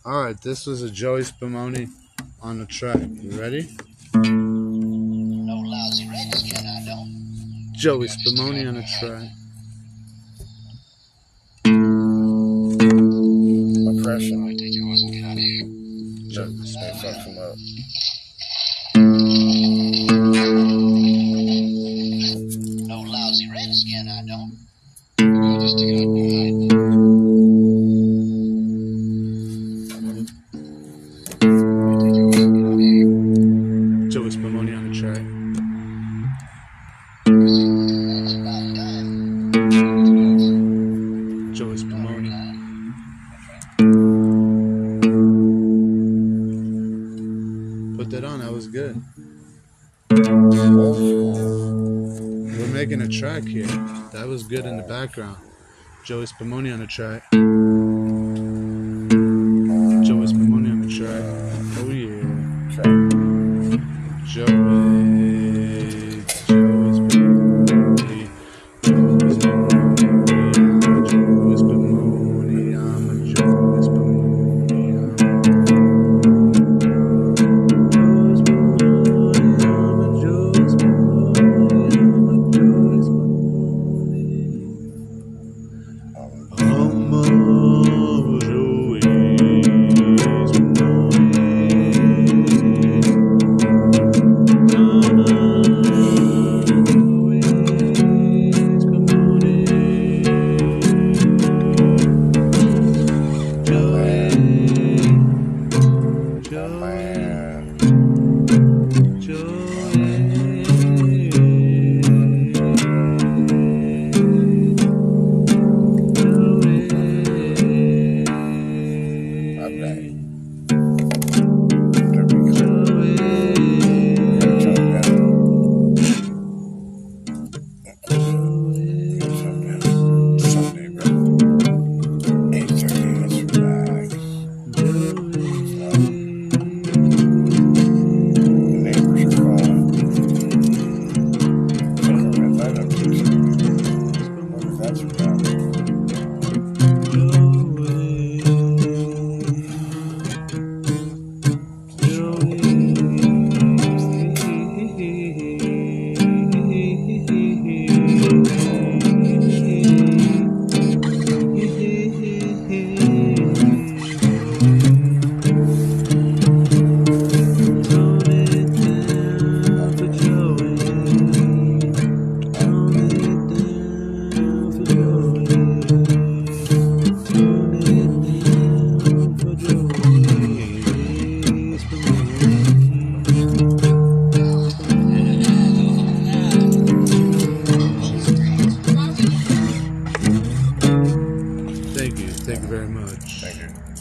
Alright, this was a Joey Spumoni on the track. You ready? No lousy redskin, I don't. Joey Spumoni on the track. Oppression. I take yours and get out of here. This may fuck him up. No lousy redskin, I don't. I'll just stick it out behind. Joey Spumoni on the track. It's about time. Joey Spumoni. Put that on, that was good. We're making a track here. That was good in the background. Joey Spumoni on the track. Joey Spumoni on the track. Oh yeah. Joey Spumoni. Joey Spumoni. I'm a Joey Thank you very much. Thank you.